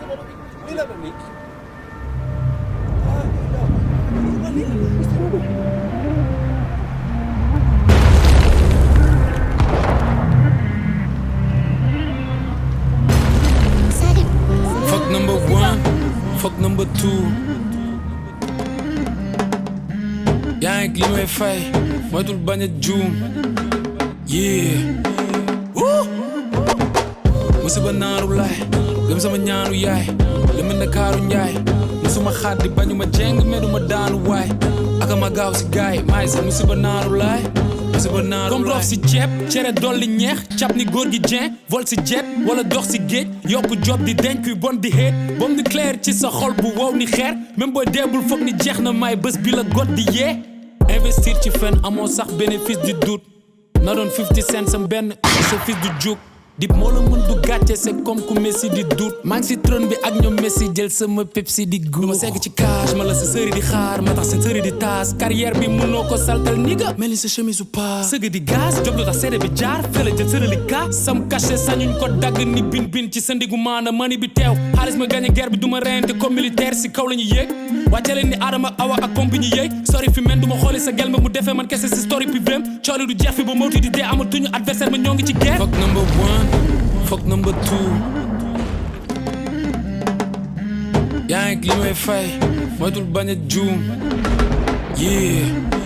Fuck number one, fuck number two. yaa ngi li may fay moytul bañ a juum. Yeah. musiba naaru laay gëm sama ñaanu yaay li mel ne kaaru njaay musuma xaddi bañu ma jeng meduma daanu waay aka ma gaaw si gaay maay sa musiba naaru laay musiba naaru laay comme roof si ceeb cere dolli ñeex cap ni góor gi jeen vol si jet wala dox si géej yokku job di denc kuy bon di xeet bom di clair ci sa xol bu wow ni xeer même booy deebul foog ni jeex na may bés bi la got di yee investir ci fen amoo sax bénéfice du doute na doon 50 cents sam benn sa fils du juk dip moo la mën du gàcce c'est comme ku Messi di doute maa ngi si trône bi ak ñoom Messi jël sama Pepsi di guur ma segg ci cage ma la sa sëri di xaar ma tax seen sëri di taas carrière bi mënoo ko saltal ni nga mel ni sa chemise ou pas sëgg di gaz jóg lu tax seede bi jaar fële jël sërali ka sam cachet sañuñ ko dagg ni bin ci sa ndigu maana mani bi teew xaalis ma gagné guerre bi du ma reyante comme militaire si kaw la ñu yéeg wàcce leen ni Adama Awa ak comme bi ñu yéeg sori fi men du ma xooli sa gel ma mu defee man kese si story bi vrem cooli du jeex fi ba mawti di dee amatuñu adversaire ma ñoo ngi ci guerre fuck number one fuck number two. yaa ngi li may fay moytul bañ a juum. Yeah.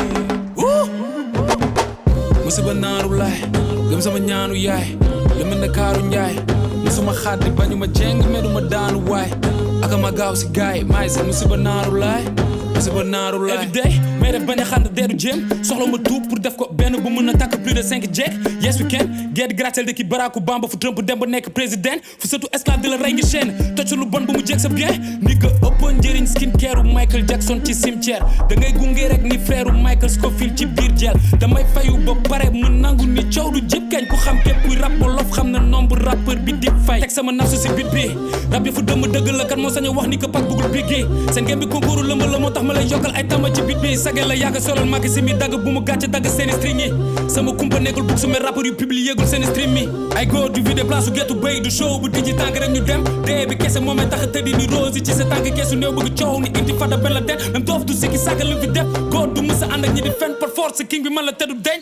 musiba naaru laay gëm sama ñaanu yaay li mel ne kaaru njaay musuma xaddi bañu ma jeng meduma daanu waay aka ma gaaw si gaay maay sa musiba naaru laay musiba naaru laay every day may def bañ a xànd deedu jéem soxla ma tuub pour def ko benn bu mën a takk plus de 5 jeeg yes we can guerre de gratte-ciel de ki Barack Obama fu Trump dem ba nekk président fu surtout esclave di la rey ngi chaîne toj lu bon bu mu jeeg sa bien ni ko ëppoon njëriñ skincare u Michael Jackson ci cimetière da ngay gunge rek ni frère u Michael Scofield ci biir jeel damay fayu ba pare mu nangu ni coow du jib kañ ku xam képp kuy rap wolof xam na nombre rappeur bi di fay teg sama nafsu si bit bi rap yi fu dëmm dëgg la kan moo sañ a wax ni ko pak bugul biggi seen ngeen bi concours lëmb la moo tax ma lay yokkal ay tamba ci bit bi sage la yàgg solal màgg si mi dagg bu mu gàcce dagg seeni string yi sama kumpa nekkul bug su me rappeur yu publié yéegul seeni stream mi ay góor du vide place su gettu béy du show bu dijji tànk rek ñu dem dee bi kese moomee tax a tëddi ni rose ci sa tànk keesu néew bëgg coow ni inti fada ben la den même doof du sikki sàgga lu fi def góor du mës a ànd ak ñi di fen par force king bi man la tëddu deñ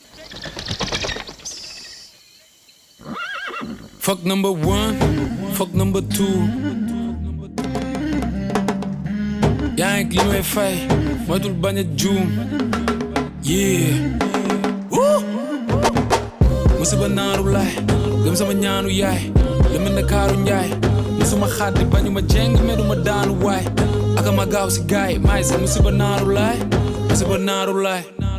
fuck number one fuck number two yaa ngi li may fay moytul bañ a juum. Yeah. musiba naaru laay gëm sama ñaanu yaay li mel ne kaaru njaay musuma xaddi bañu ma jeng meduma daanu waay aka ma gaaw si gaay maay sa musiba naaru laay musiba naaru laay